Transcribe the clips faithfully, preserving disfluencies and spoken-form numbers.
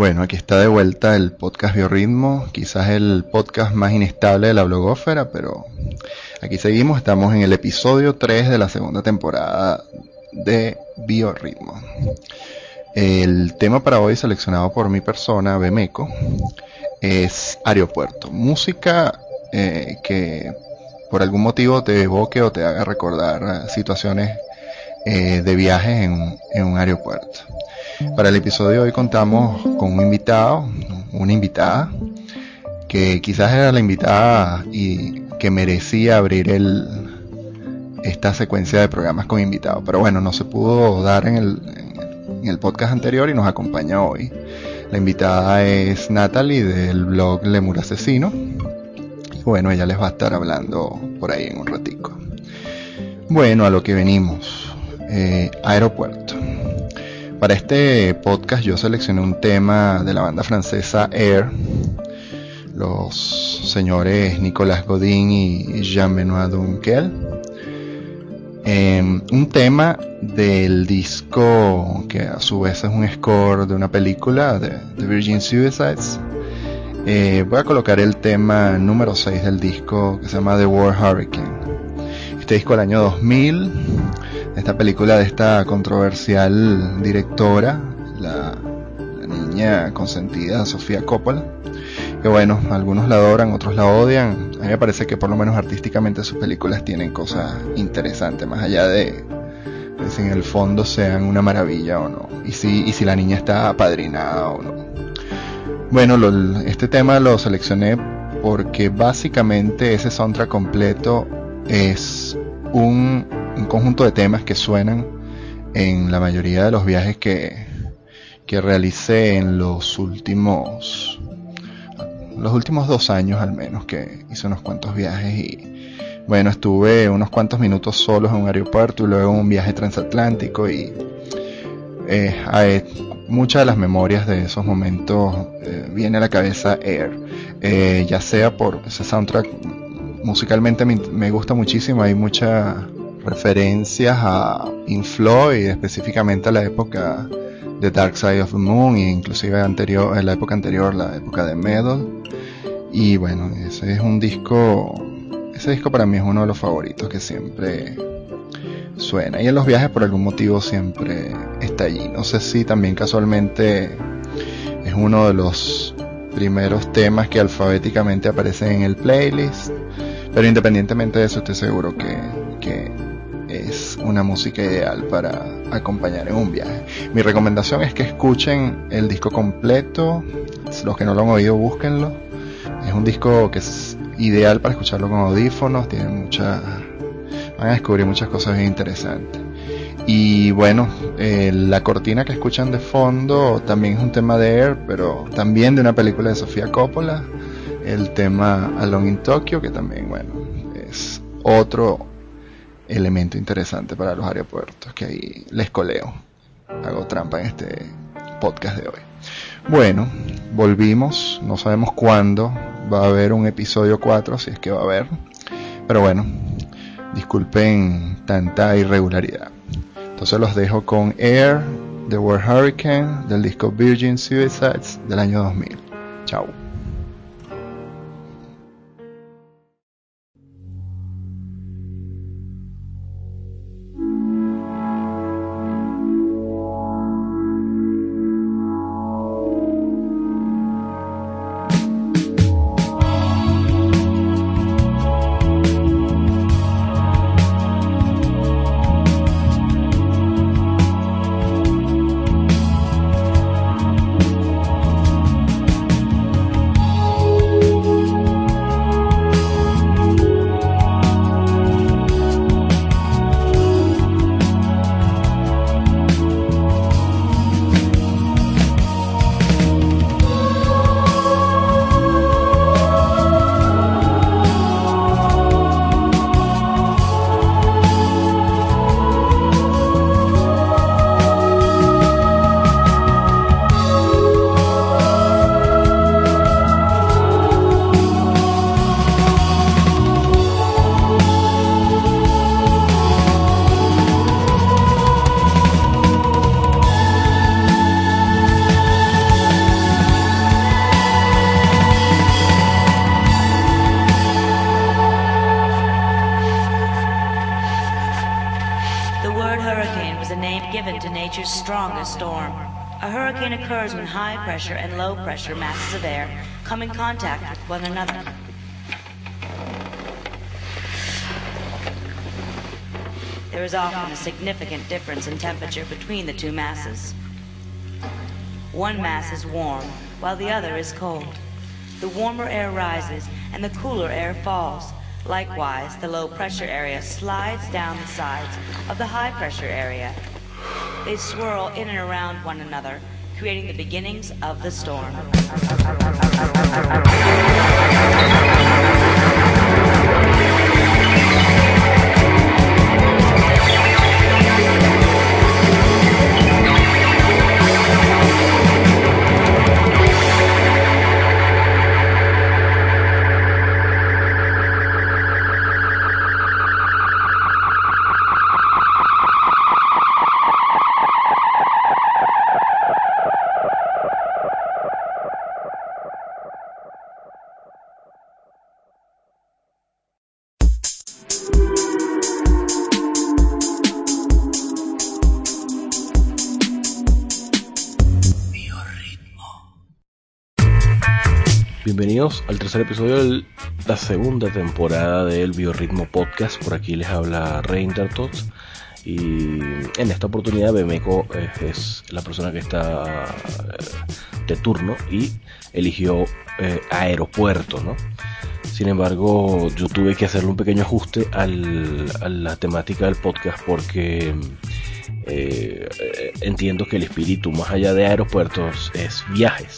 Bueno, aquí está de vuelta el podcast Biorritmo, quizás el podcast más inestable de la blogósfera, pero aquí seguimos, estamos en el episodio tres de la segunda temporada de Biorritmo. El tema para hoy, seleccionado por mi persona, Bemeco, es aeropuerto, música eh, que por algún motivo te evoque o te haga recordar situaciones eh, de viajes en, en un aeropuerto. Para el episodio de hoy contamos con un invitado, una invitada, que quizás era la invitada y que merecía abrir el, esta secuencia de programas con invitados. Pero bueno, no se pudo dar en el, en el, en el podcast anterior y nos acompaña hoy. La invitada es Natalie del blog Lemur Asesino. Y bueno, ella les va a estar hablando por ahí en un ratico. Bueno, a lo que venimos. Eh, aeropuerto. Para este podcast yo seleccioné un tema de la banda francesa Air, los señores Nicolas Godin y Jean-Benoît Dunkel. Eh, un tema del disco que a su vez es un score de una película de, de Virgin Suicides. Eh, voy a colocar el tema número seis del disco, que se llama The War Hurricane. Este disco del año dos mil, esta película de esta controversial directora, la, la niña consentida Sofía Coppola, que bueno, algunos la adoran, otros la odian. A mí me parece que por lo menos artísticamente sus películas tienen cosas interesantes, más allá de, de si en el fondo sean una maravilla o no, y si, y si la niña está apadrinada o no. Bueno, lo, este tema lo seleccioné porque básicamente ese soundtrack completo es un, un conjunto de temas que suenan en la mayoría de los viajes que, que realicé en los últimos los últimos dos años al menos, que hice unos cuantos viajes y bueno, estuve unos cuantos minutos solos en un aeropuerto y luego en un viaje transatlántico y eh, hay, muchas de las memorias de esos momentos eh, viene a la cabeza Air, eh, ya sea por ese soundtrack. Musicalmente me, me gusta muchísimo, hay muchas referencias a Pink Floyd, específicamente a la época de Dark Side of the Moon, e inclusive anterior, en la época anterior, la época de Metal. Y bueno, ese es un disco, ese disco para mí es uno de los favoritos que siempre suena. Y en los viajes por algún motivo siempre está allí. No sé si también casualmente es uno de los primeros temas que alfabéticamente aparecen en el playlist. Pero independientemente de eso, estoy seguro que, que es una música ideal para acompañar en un viaje. Mi recomendación es que escuchen el disco completo. Los que no lo han oído, búsquenlo. Es un disco que es ideal para escucharlo con audífonos. Tiene muchas, van a descubrir muchas cosas bien interesantes. Y bueno, eh, la cortina que escuchan de fondo también es un tema de Air, pero también de una película de Sofía Coppola. El tema Alone in Tokyo, que también, bueno, es otro elemento interesante para los aeropuertos, que ahí les coleo, hago trampa en este podcast de hoy. Bueno, volvimos, no sabemos cuándo va a haber un episodio cuatro, si es que va a haber, pero bueno, disculpen tanta irregularidad. Entonces los dejo con Air, The War Hurricane, del disco Virgin Suicides del año dos mil. Chao. name given to nature's strongest storm. A hurricane occurs when high pressure and low pressure masses of air come in contact with one another. There is often a significant difference in temperature between the two masses. One mass is warm, while the other is cold. The warmer air rises, and the cooler air falls. Likewise, the low-pressure area slides down the sides of the high-pressure area. They swirl in and around one another, creating the beginnings of the storm. Bienvenidos al tercer episodio de la segunda temporada del Biorritmo Podcast. Por aquí les habla Reintertots y en esta oportunidad Bemeco es la persona que está de turno y eligió eh, aeropuerto, ¿no? Sin embargo, yo tuve que hacerle un pequeño ajuste al, a la temática del podcast porque eh, entiendo que el espíritu más allá de aeropuertos es viajes.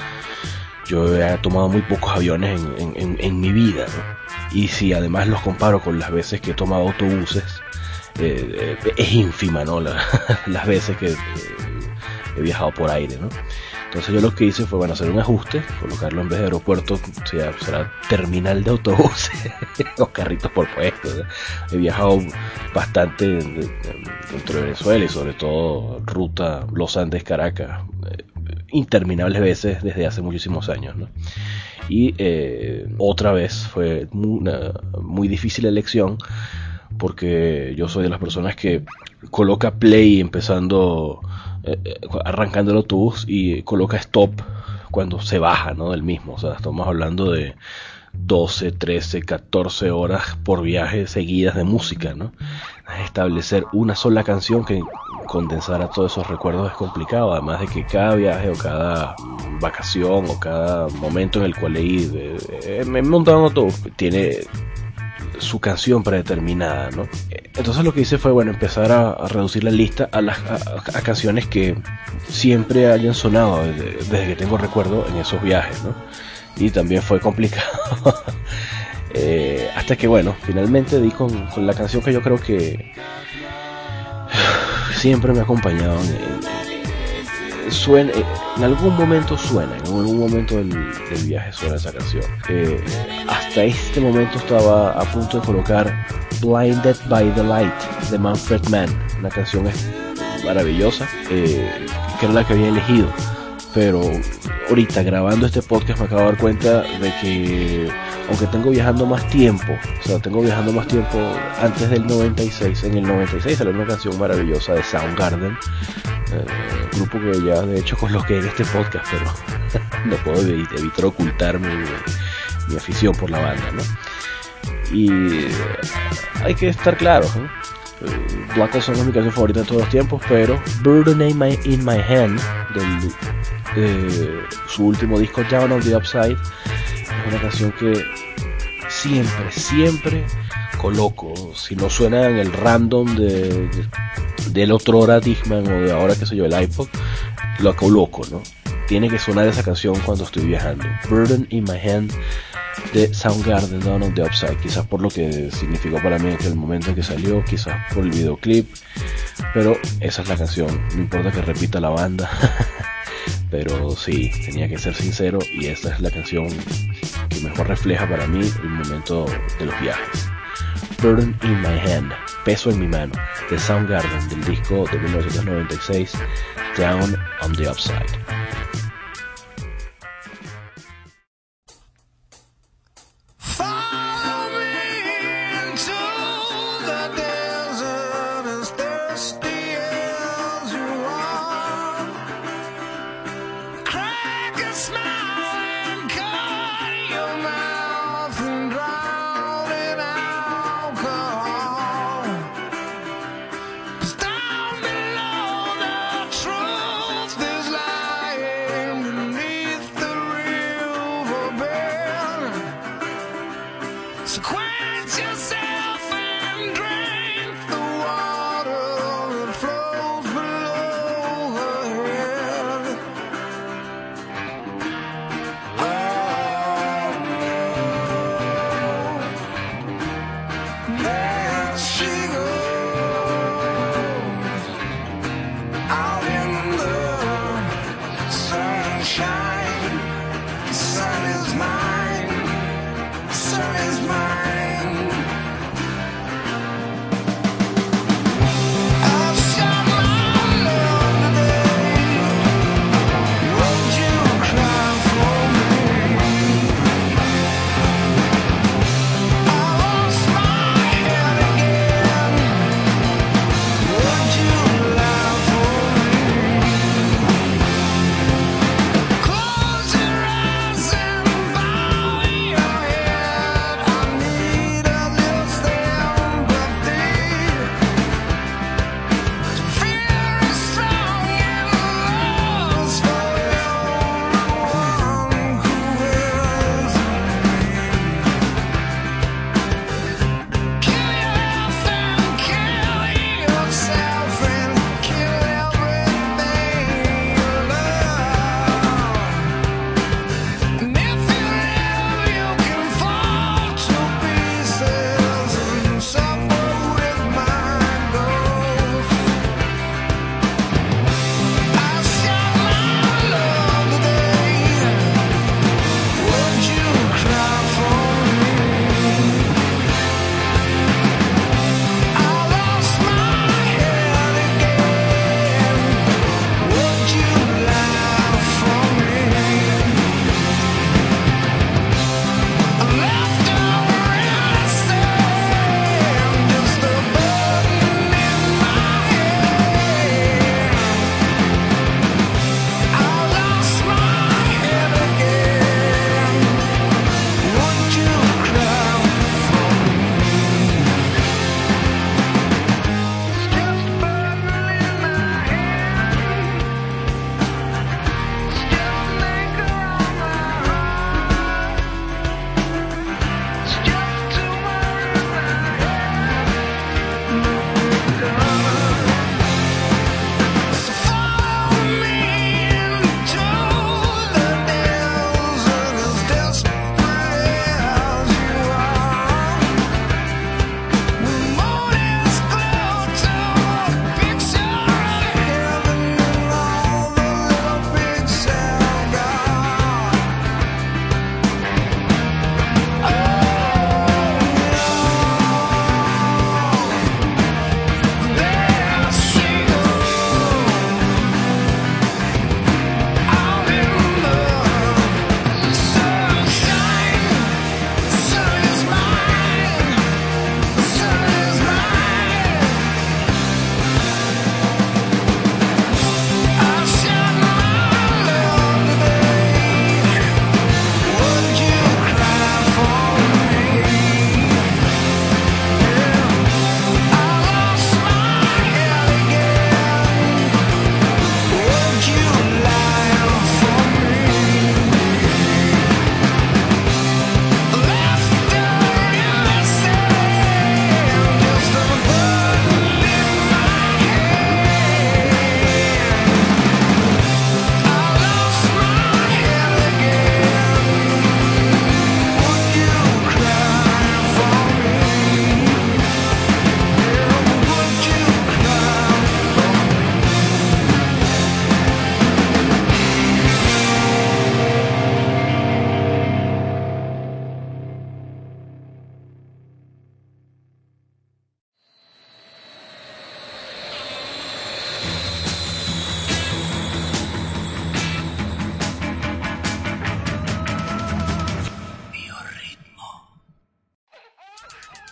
Yo he tomado muy pocos aviones en, en, en mi vida, ¿no? Y si además los comparo con las veces que he tomado autobuses, eh, eh, es ínfima, ¿no? La, las veces que eh, he viajado por aire, ¿no? Entonces yo lo que hice fue, bueno, hacer un ajuste, colocarlo en vez de aeropuerto, o sea, será terminal de autobuses o carritos por puesto, ¿no? He viajado bastante dentro de Venezuela y sobre todo ruta Los Andes-Caracas, eh, interminables veces desde hace muchísimos años, ¿no? Y eh, otra vez fue una muy difícil elección porque yo soy de las personas que coloca play empezando, eh, arrancando el autobús y coloca stop cuando se baja, ¿no? Del mismo. O sea, estamos hablando de doce, trece, catorce horas por viaje seguidas de música, ¿no? Establecer una sola canción que condensara todos esos recuerdos es complicado, además de que cada viaje o cada vacación o cada momento en el cual he ido, eh, me he montado en autobús, tiene su canción predeterminada, ¿no? Entonces lo que hice fue, bueno, empezar a, a reducir la lista a las a, a canciones que siempre hayan sonado desde, desde que tengo recuerdo en esos viajes, ¿no? Y también fue complicado eh, hasta que, bueno, finalmente di con, con la canción que yo creo que siempre me ha acompañado. En, en, suena, en algún momento suena, en algún momento del, del viaje suena esa canción. Eh, hasta este momento estaba a punto de colocar Blinded by the Light de Manfred Mann, una canción maravillosa, eh, que era la que había elegido. Pero ahorita grabando este podcast me acabo de dar cuenta de que aunque tengo viajando más tiempo, o sea, tengo viajando más tiempo antes del noventa y seis, en el noventa y seis salió una canción maravillosa de Soundgarden, eh, grupo que ya de hecho coloqué en este podcast, pero no puedo evitar ocultar mi, mi afición por la banda, ¿no? Y hay que estar claros, ¿no? Black Hole Sun es mi canción favorita de todos los tiempos, pero Burden in My, in My Hand del eh, su último disco Down on the Upside es una canción que siempre, siempre coloco. Si no suena en el random de, de del otro hora Discman o de ahora, qué sé yo, el iPod, lo coloco, ¿no? Tiene que sonar esa canción cuando estoy viajando. Burden in My Hand de Soundgarden, Down on the Upside, quizás por lo que significó para mí en aquel momento en que salió, quizás por el videoclip, pero esa es la canción, no importa que repita la banda, pero sí, tenía que ser sincero y esa es la canción que mejor refleja para mí el momento de los viajes. Burden in My Hand, peso en mi mano, de Soundgarden, del disco de mil novecientos noventa y seis, Down on the Upside. Follow me into the desert as thirsty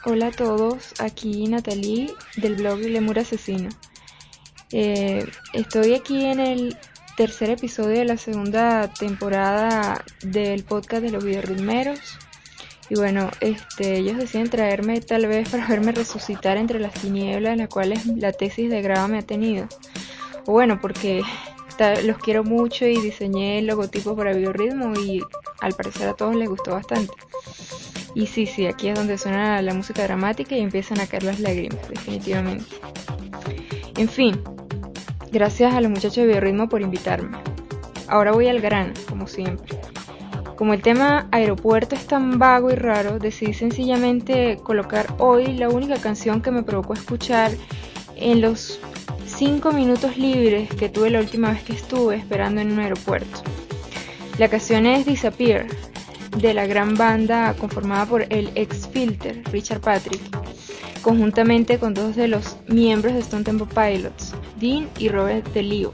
hola a todos, aquí Natalie del blog Lemur Asesino. Eh, estoy aquí en el tercer episodio de la segunda temporada del podcast de los videoritmeros. Y bueno, este, ellos deciden traerme tal vez para verme resucitar entre las tinieblas en las cuales la tesis de grado me ha tenido. O bueno, porque ta, los quiero mucho y diseñé el logotipo para Biorritmo y al parecer a todos les gustó bastante. Y sí, sí, aquí es donde suena la música dramática y empiezan a caer las lágrimas, definitivamente. En fin, gracias a los muchachos de Biorritmo por invitarme. Ahora voy al grano, como siempre. Como el tema aeropuerto es tan vago y raro, decidí sencillamente colocar hoy la única canción que me provocó escuchar en los cinco minutos libres que tuve la última vez que estuve esperando en un aeropuerto. La canción es Disappear, de la gran banda conformada por el ex Filter, Richard Patrick, conjuntamente con dos de los miembros de Stone Temple Pilots, Dean y Robert DeLeo.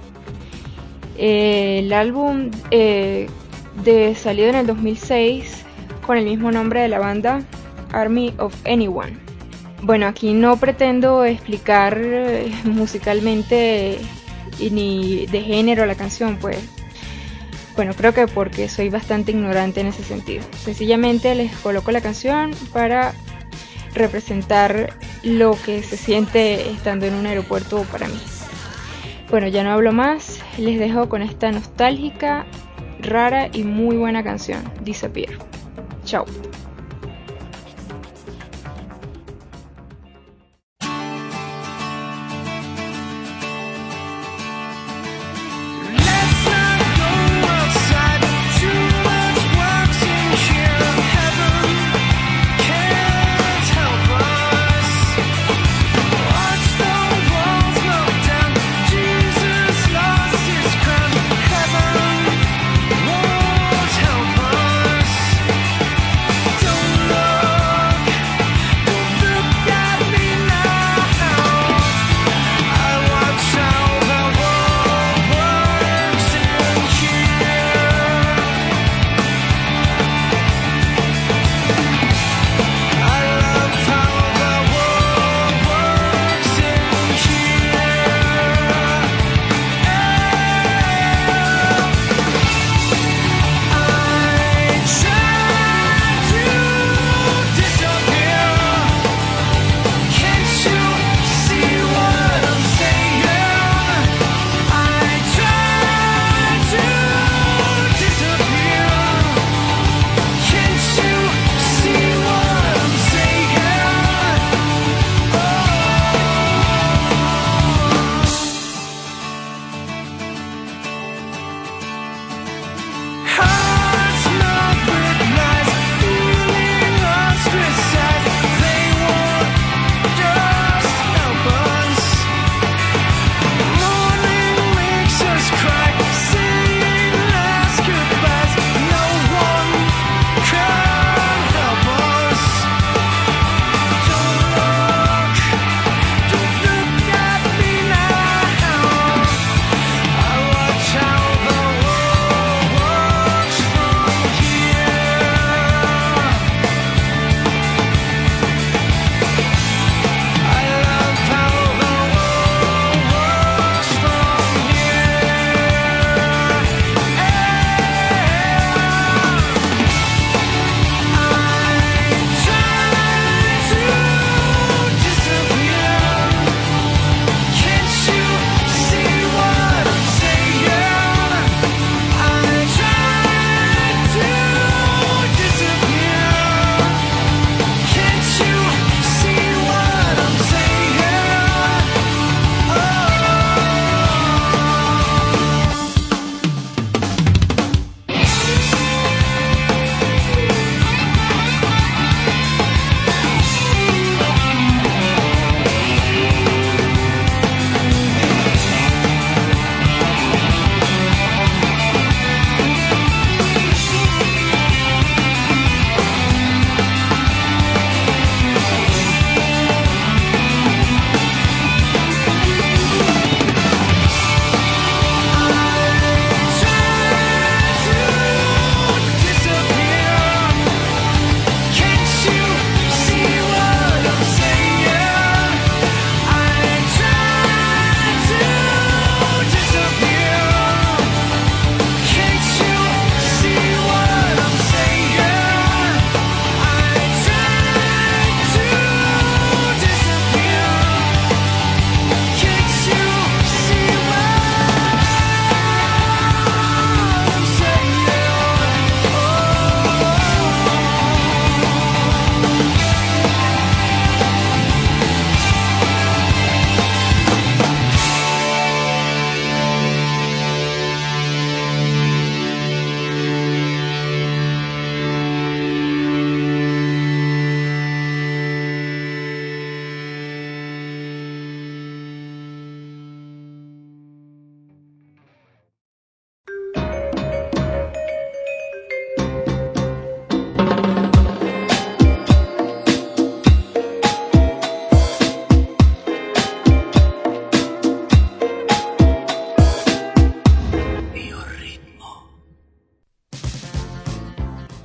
Eh, el álbum eh, de salido en el dos mil seis con el mismo nombre de la banda, Army of Anyone. Bueno, aquí no pretendo explicar eh, musicalmente y ni de género la canción, pues bueno, creo que porque soy bastante ignorante en ese sentido. Sencillamente les coloco la canción para representar lo que se siente estando en un aeropuerto para mí. Bueno, ya no hablo más, les dejo con esta nostálgica, rara y muy buena canción, Disappear. Chao. Heaven won't help us.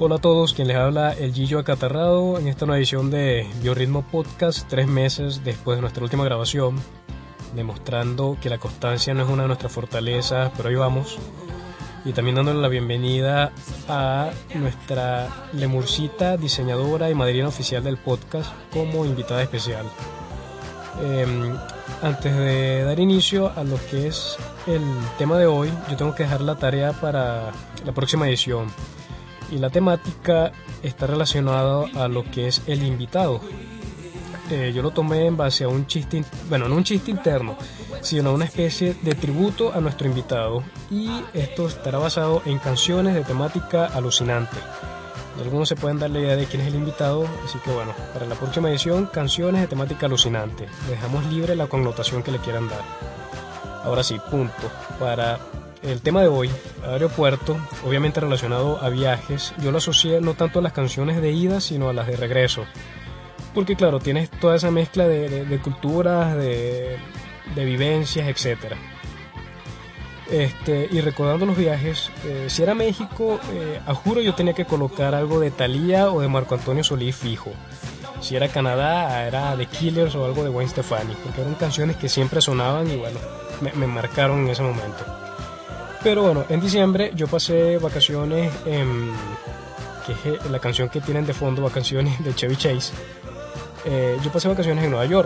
Hola a todos, quien les habla el Gillo Acatarrado en esta nueva edición de Biorritmo Podcast, tres meses después de nuestra última grabación, demostrando que la constancia no es una de nuestras fortalezas, pero ahí vamos. Y también dándole la bienvenida a nuestra lemurcita, diseñadora y madrina oficial del podcast como invitada especial. Eh, antes de dar inicio a lo que es el tema de hoy, yo tengo que dejar la tarea para la próxima edición. Y la temática está relacionada a lo que es el invitado. Eh, yo lo tomé en base a un chiste, bueno, no un chiste interno, sino una especie de tributo a nuestro invitado. Y esto estará basado en canciones de temática alucinante. Algunos se pueden dar la idea de quién es el invitado, así que bueno, para la próxima edición, canciones de temática alucinante. Dejamos libre la connotación que le quieran dar. Ahora sí, punto. Para el tema de hoy, aeropuerto, obviamente relacionado a viajes, yo lo asocié no tanto a las canciones de ida, sino a las de regreso. Porque claro, tienes toda esa mezcla de, de, de culturas, de, de vivencias, etcétera. Este, y recordando los viajes, eh, si era México, eh, a juro yo tenía que colocar algo de Thalía o de Marco Antonio Solís fijo. Si era Canadá, era The Killers o algo de Gwen Stefani, porque eran canciones que siempre sonaban y bueno, me, me marcaron en ese momento. Pero bueno, en diciembre yo pasé vacaciones en, que es la canción que tienen de fondo, vacaciones de Chevy Chase. Eh, yo pasé vacaciones en Nueva York.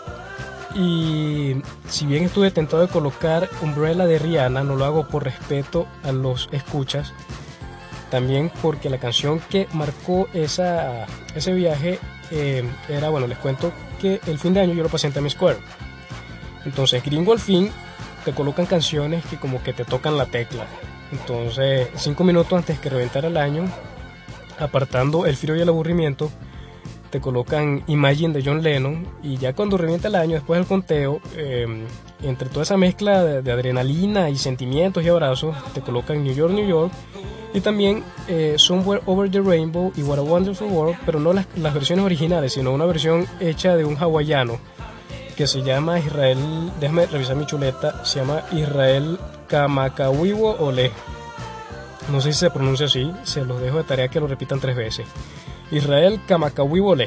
Y si bien estuve tentado de colocar Umbrella de Rihanna, no lo hago por respeto a los escuchas, también porque la canción que marcó esa, ese viaje eh, era, bueno, les cuento que el fin de año yo lo pasé en Times Square. Entonces, gringo al fin, te colocan canciones que como que te tocan la tecla. Entonces, cinco minutos antes que reventara el año, apartando el frío y el aburrimiento, te colocan Imagine de John Lennon, y ya cuando revienta el año, después del conteo, eh, entre toda esa mezcla de, de adrenalina y sentimientos y abrazos, te colocan New York, New York, y también eh, Somewhere Over the Rainbow y What a Wonderful World, pero no las, las versiones originales, sino una versión hecha de un hawaiano que se llama Israel, déjame revisar mi chuleta, se llama Israel Kamakawiwo Ole. No sé si se pronuncia así, se los dejo de tarea que lo repitan tres veces. Israel Kamakawiwo Ole.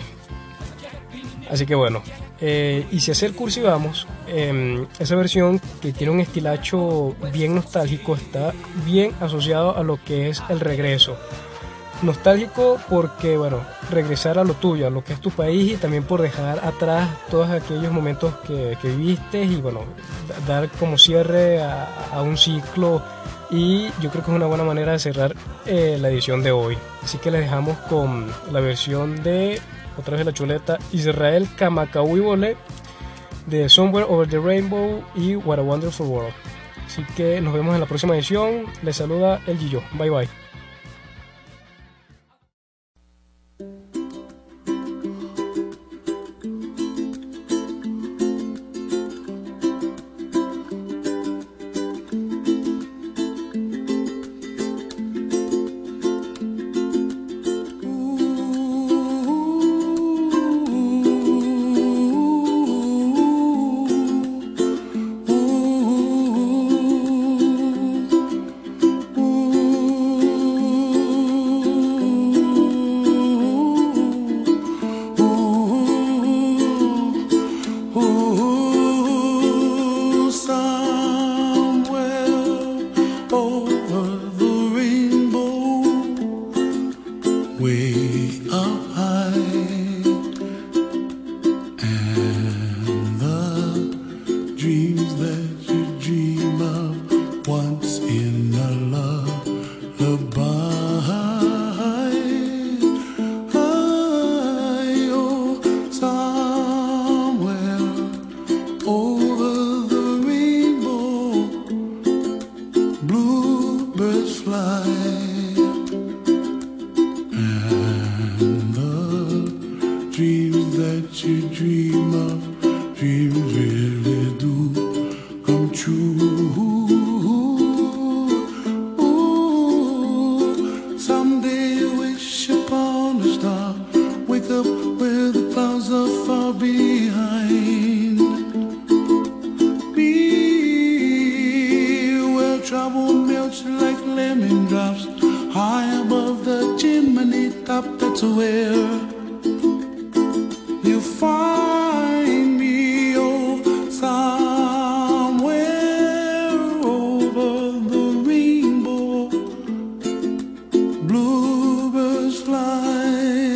Así que bueno, eh, y si hacer cursi vamos, eh, esa versión que tiene un estilacho bien nostálgico está bien asociado a lo que es el regreso. Nostálgico porque, bueno, regresar a lo tuyo, a lo que es tu país, y también por dejar atrás todos aquellos momentos que, que viviste y, bueno, dar como cierre a, a un ciclo. Y yo creo que es una buena manera de cerrar eh, la edición de hoy. Así que les dejamos con la versión de, otra vez de la chuleta, Israel Kamakawiwo Ole de Somewhere Over the Rainbow y What a Wonderful World. Así que nos vemos en la próxima edición. Les saluda el Gillo. Bye bye. Trouble melts like lemon drops high above the chimney. that's where you find me, oh, somewhere over the rainbow, bluebirds fly,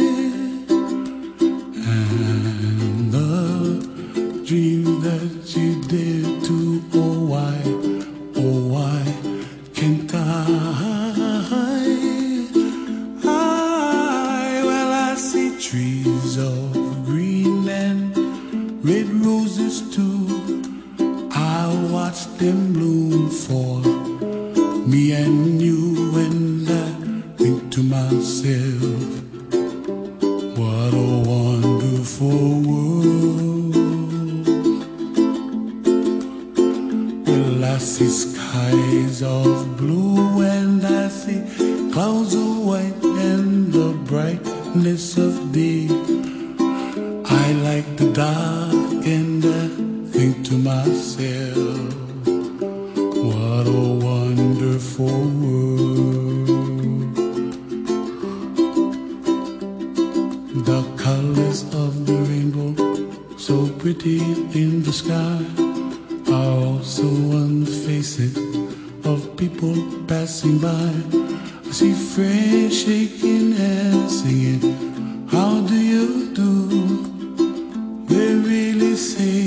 and the dream that you did to, oh why, oh why can't I? Trees of green and red roses too, I watch them bloom for me and you, and I think to myself, what a wonderful world. Well, I see skies of blue and I see clouds of white and the brightness of day. I like the dark and I think to myself, what a wonderful world. The colors of the rainbow, so pretty in the sky, are also on the faces of people passing by. I see friends shaking hands singing, how do you do? They really say,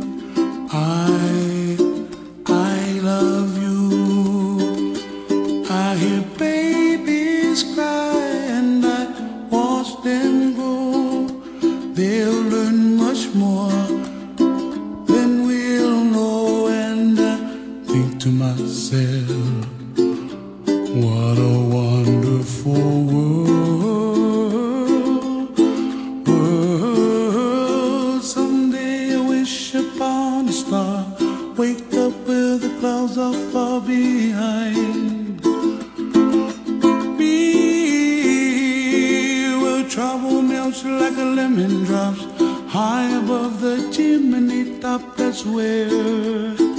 I, I love you. I hear babies cry and I watch them grow. They'll learn much more than we'll know, and I think to myself, what a wonderful world, world. Someday I wish upon a star, wake up where the clouds are far behind me, where trouble melts like a lemon drops high above the chimney top. That's where